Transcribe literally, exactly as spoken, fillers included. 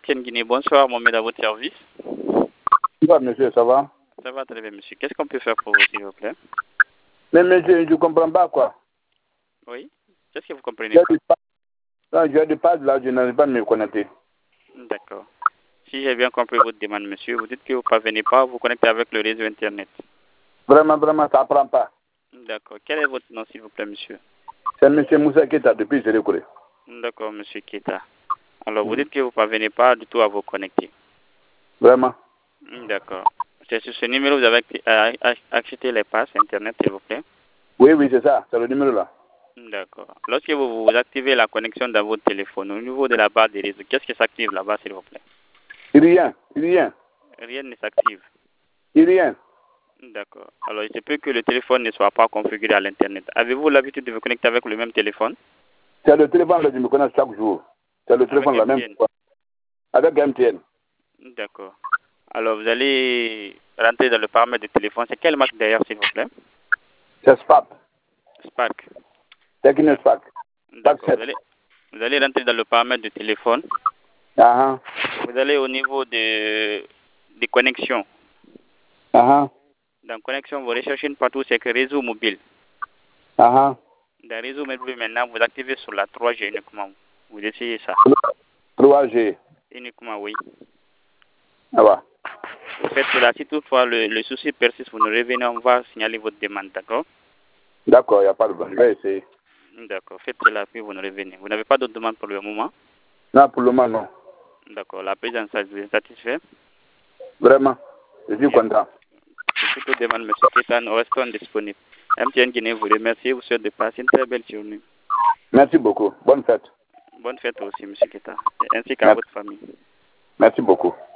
Etienne Guinée, bonsoir, mon maître à votre service. Ça va, monsieur, ça va? Ça va très bien, monsieur. Qu'est-ce qu'on peut faire pour vous, s'il vous plaît? Mais monsieur, je ne comprends pas quoi. Oui? Qu'est-ce que vous comprenez J'ai pas? du pas- Non, j'ai du pas là, je n'arrive pas à me connecter. D'accord. Si j'ai bien compris votre demande, monsieur, vous dites que vous ne parvenez pas à vous connecter avec le réseau Internet. Vraiment, vraiment, ça ne prend pas. D'accord. Quel est votre nom, s'il vous plaît, monsieur? C'est monsieur Moussa Keta depuis Zélékouré. D'accord, monsieur Keta. Alors, vous dites que vous ne parvenez pas du tout à vous connecter. Vraiment. D'accord. C'est sur ce numéro que vous avez acti- a- a- acheté les passes Internet, s'il vous plaît? Oui, oui, c'est ça, c'est le numéro là. D'accord. Lorsque vous, vous activez la connexion dans votre téléphone, au niveau de la barre des réseaux, qu'est-ce qui s'active là-bas, s'il vous plaît? Rien, rien, Rien ne s'active. rien. D'accord. Alors, il se peut que le téléphone ne soit pas configuré à l'Internet. Avez-vous l'habitude de vous connecter avec le même téléphone? C'est le téléphone là, je me connais chaque jour. C'est le téléphone là, Avec même. M T N. Avec M T N. D'accord. Alors, vous allez rentrer dans le paramètre du téléphone. C'est quelle marque d'ailleurs, s'il vous plaît? C'est Spark. Spark. Techno Spark. D'accord. Vous allez, vous allez rentrer dans le paramètre du téléphone. Ah Vous allez au niveau de, des connexions. ah. Dans connexion, vous recherchez une partout, c'est que réseau mobile. Ah Dans réseau mobile, maintenant, vous activez sur la trois G uniquement. Vous essayez ça. trois G. Uniquement, oui. Ah va. Vous faites cela. Si toutefois le, le souci persiste, vous nous revenez, on va signaler votre demande, d'accord? D'accord, il n'y a pas de problème. Je vais essayer. D'accord. Faites cela, puis vous nous revenez. Vous n'avez pas d'autre demande pour le moment? Non, pour le moment, non. D'accord. La prise en charge, vous êtes satisfait? Vraiment, je suis Bien. content. Pour toute demande, M. Kétan, nous restons disponibles. M T N Guinée vous remercie. Vous souhaite de passer une très belle journée. Merci beaucoup. Bonne fête. Bonne fête aussi, M. Kétan, ainsi qu'à Merci. votre famille. Merci beaucoup.